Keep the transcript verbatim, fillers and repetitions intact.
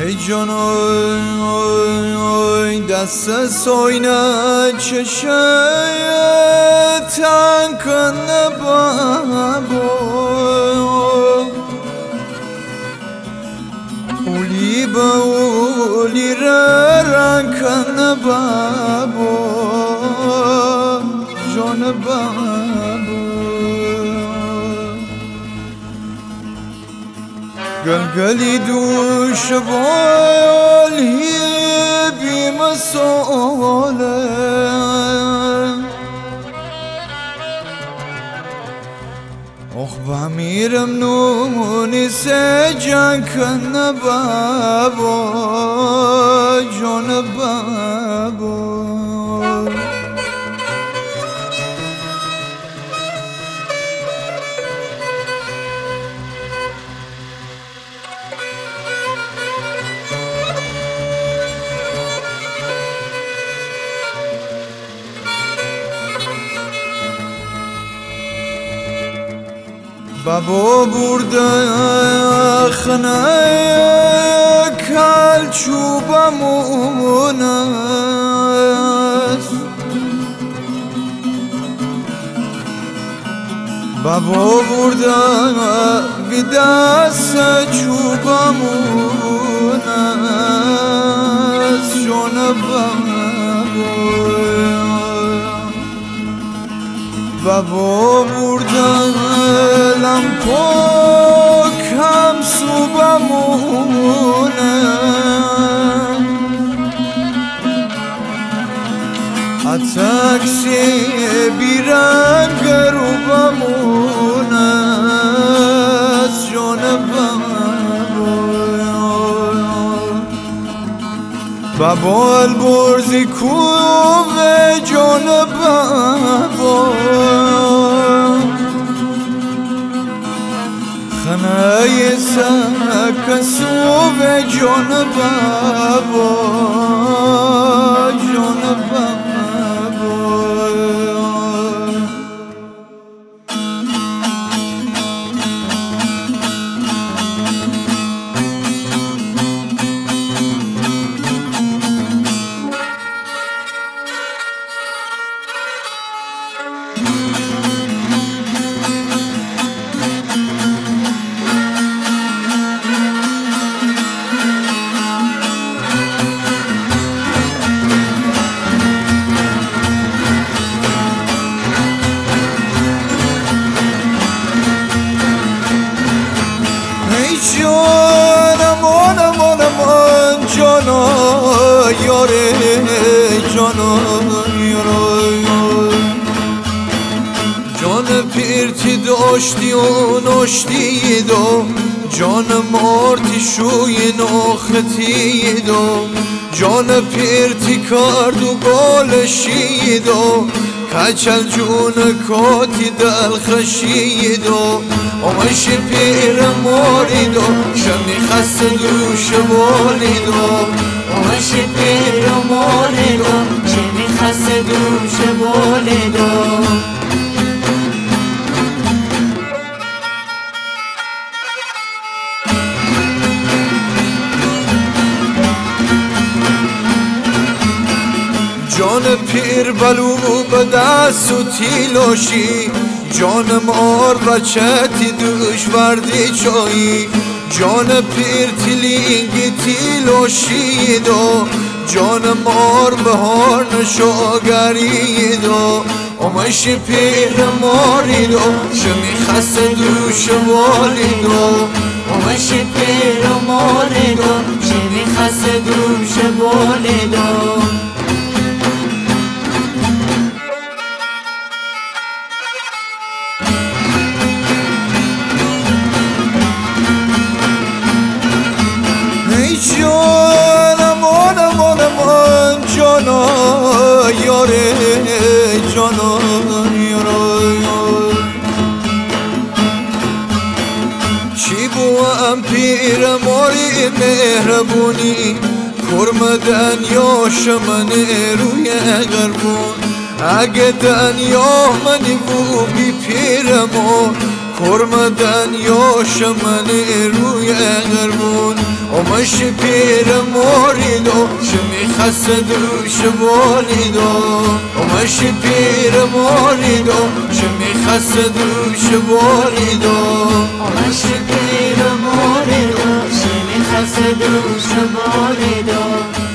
ای جان اوی دست سوینه چشه تن کنه بابا اولی با اولی رن کنه بابا جان بابا گلگلی دوش بالی بی مساله اخ بمیرم نونی سه جان کنه بابا جان بابا بابا برده خنه کل چوبمون است بابا برده بی دست چوبمون است جان بابا بابا بردن لمپاک هم صوبمونه تاکسی بیرنگ رو بمونه جان بابا البرزی کوه جان بابا خنه سکسوه جان بابا جان بابا جانم آنم آنم آن جانا یاره جانا یاره جان پیرتی داشتی و ناشتی دو جان مارتی شوی ناختی دو جان پیرتی کرد و بالشی دو کچل جون کاتی دل خشید و آمش پیر مارید و شمی خست دوش بالید و آمش پیر مارید و شمی خست دوش بالید و جان پیر بلو به دست و تیلاشی جان مار بچتی دوش وردی چایی جان پیر تیلینگی تیلاشی دو جان مار بهار نشاگری دو آمش پیر ماری دو شمی خست دوش والی دو آمش پیر ماری دو شمی خست دوش والی دو جانم آنم آنم آن جانا یاره جانا یاره چی بوام پیر ماری مهربونی کرم دنیا شمن روی غربون اگه دنیا منی بو بی پیرمون کرم دنیا شمن روی غربون ومش پیر موریدو شمی خسدو شبولیدو ومش پیر موریدو شمی خسدو شبولیدو ومش پیر موریدو شمی خسدو شبولیدو